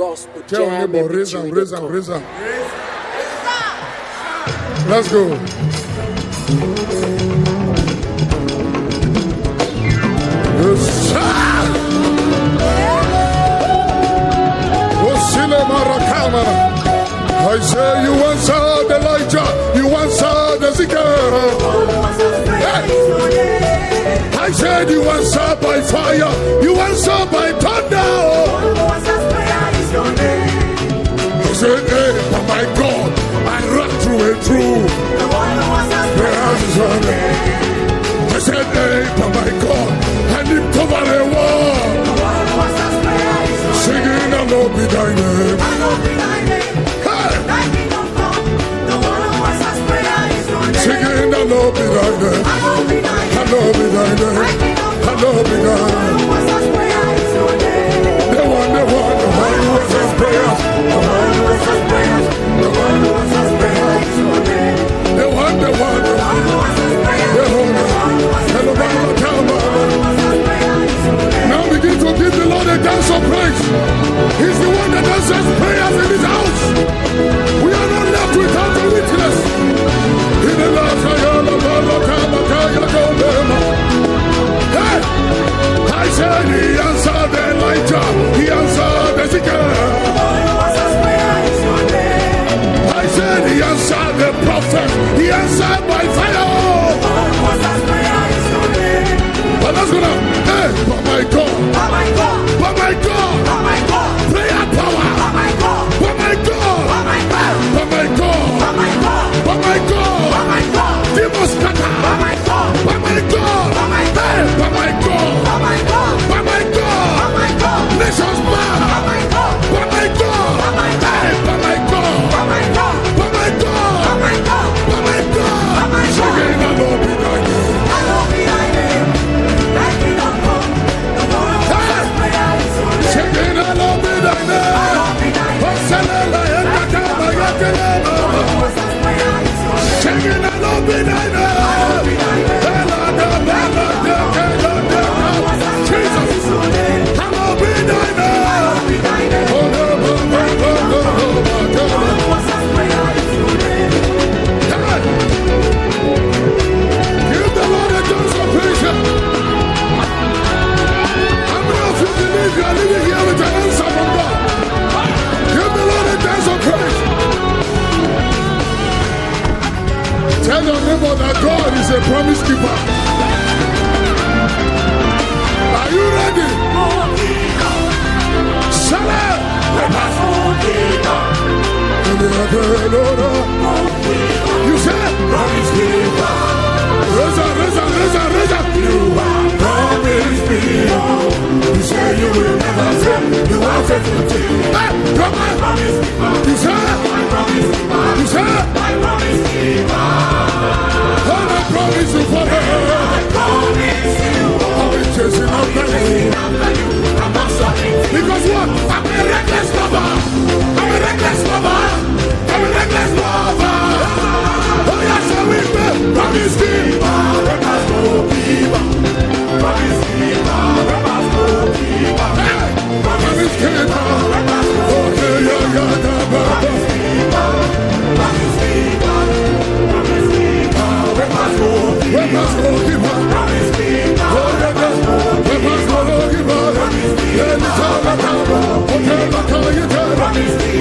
Raise. Let's go. I say you answered Elijah, you answered Ezekiel. I said you answered by fire, you answered by thunder. I said, hey, oh my God, I run through and through. I said, hey, oh my God, I lift over the wall. Singing, I know be thy name. Singing, I know be thy name. I know be thy name. I know be thy name. The one who answers prayers. The one who answers prayers. The one who answers prayers. The one who answers prayers. Now begin to give the Lord a dance of praise. He's the one that answers prayers in his house. We are not left without a witness. Hey! I said he answered Elijah, he answered Ezekiel. I said he answered the prophet, he answered by fire. But let's go now. Hey, but my God, but my God, but my God, but my God, prayer power, but my God, but my God, but my God, but my God, but my God, but my God, but my God, demons scatter, but my God, but my God, but my God, but my God, but my God, but my God, but my God, nations bow, but my God, but my God, but my God, but my God, but my God, but my God, but my God, but my God, but my God, singing I know be thy name, I know be thy name, thy kingdom come, the world was prayer is your name, singing I know be thy name, I know be thy name, singing I know be thy name. Tell your neighbor that God is a promise keeper. Are you ready? Salah! You said promise keeper. Reza. You are promise keeper. You say you will never fail. You are faithful to you. Hey, come on. You said promise keeper. You said promise keeper. I promise you forever. I promise you. I'll be chasing after you. I'm not stopping. Because what? I'm a reckless lover. I'm a reckless lover. I'm a reckless lover. Oh yes, I will be. Promise keeper. Promise keeper. Promise keeper. Promise keeper. Okay, yeah. Promise keeper. Promise keeper. We must go give up. Promise me, we must go give up. Promise me,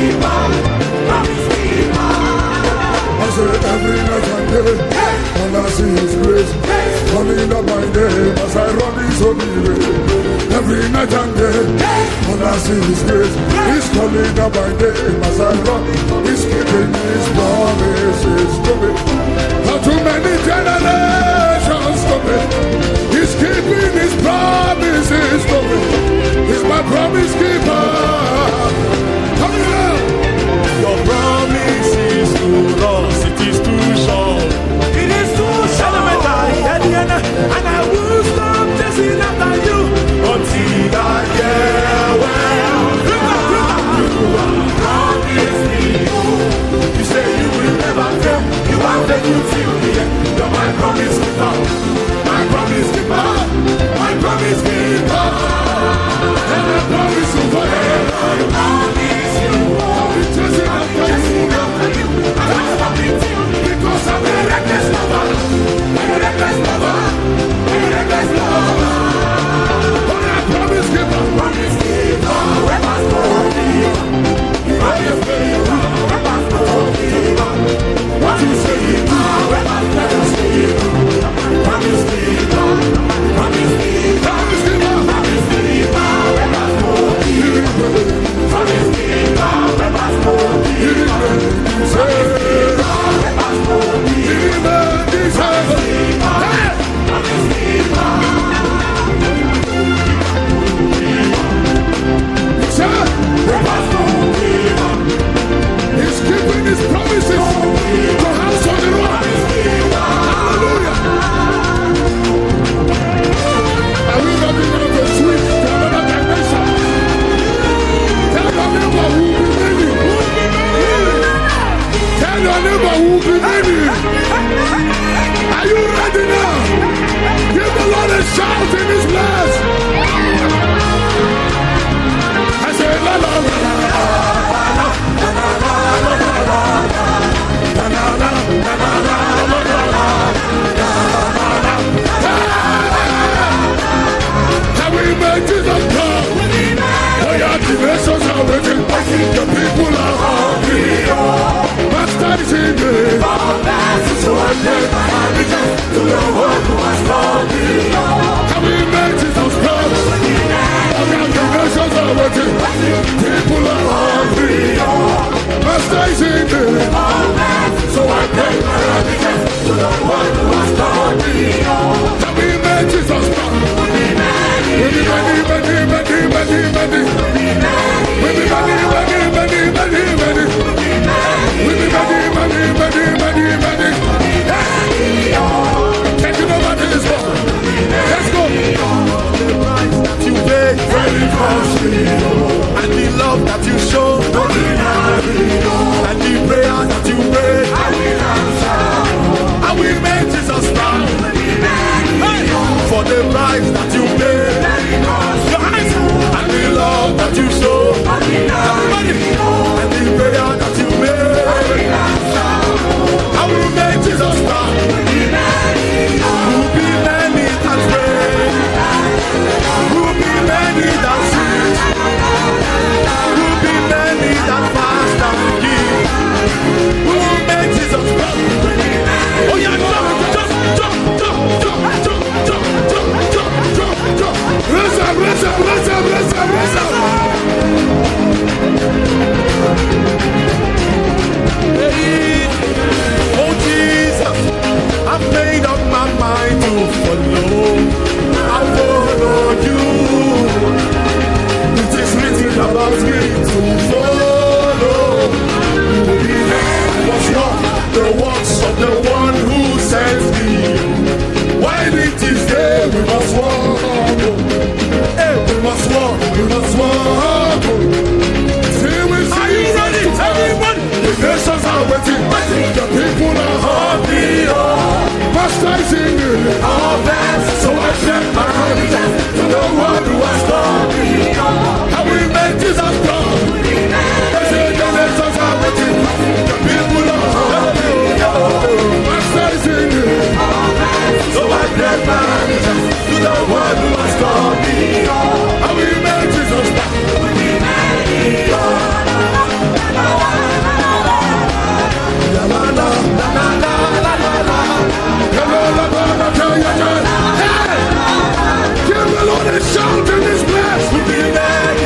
I say every night and day, all I see is grace. Calling up my name as I run this holy way. Every night and day, all I see is grace. He's calling up my name as I run. He's keeping his promises to me. How too many generations to me. He's keeping his promises to me. He's my promise keeper. Come here. Your promise is too long, it is too short. It is too short. And I will stop chasing after you until I get well. You are promised me. You say you will never fail. You are faithful till the end. You're my promise keeper. My promise keeper. My promise keeper. And I promise you forever. The people are hungry. Master is in me. So I take my allegiance to the one who has loved me. Can we make Jesus proud? The nations are waiting. People are hungry. Master is in me. So I take my allegiance to the one who has loved me. Can we make Jesus proud? Taking over to this one. Let's go. The price that you paid, Very costly. and the love that you showed, and the prayers that you prayed, and we make Jesus proud. For the price that you paid, your eyes, and the love that you showed, everybody, and the prayer that you made, and we make Jesus proud. Who be many that pray, who be many that sing, who be many that fast and give, who make Jesus proud. Oh yeah, jump. Raise up, raise up, raise up, raise up, raise up. Hey, oh Jesus, I've made up my mind to follow. I follow you. It is written about me to follow. Was not the works of the one who sent me. While it is there, we must walk. Hey, we must walk, we must walk. Are you ready, everyone? The nations are waiting. The people are hungry. Master is in me. So I take my allegiance to the one who has loved me. And we make Jesus proud. They say the nations are waiting. The people are hungry. Master is in me. So I take my allegiance to the one who has loved me. And we make Jesus proud. Give the Lord a shout in this place. We'll be ready.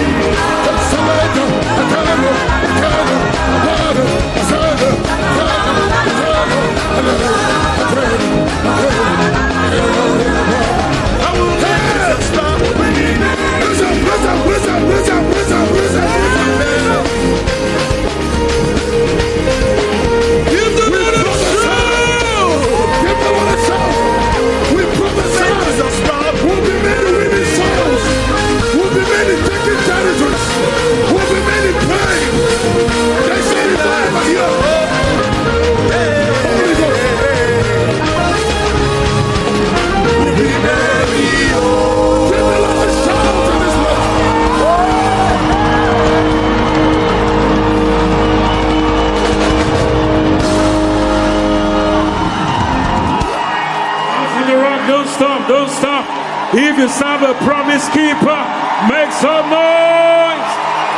Don't stop. If you serve a promise keeper, make some noise.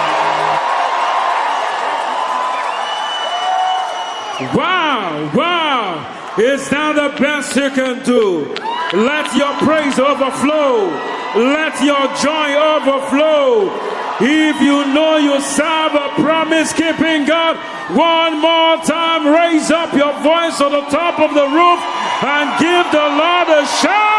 Wow, wow. Is that the best you can do? Let your praise overflow. Let your joy overflow. If you know you serve a promise keeping God, one more time, raise up your voice on the top of the roof and give the Lord a shout.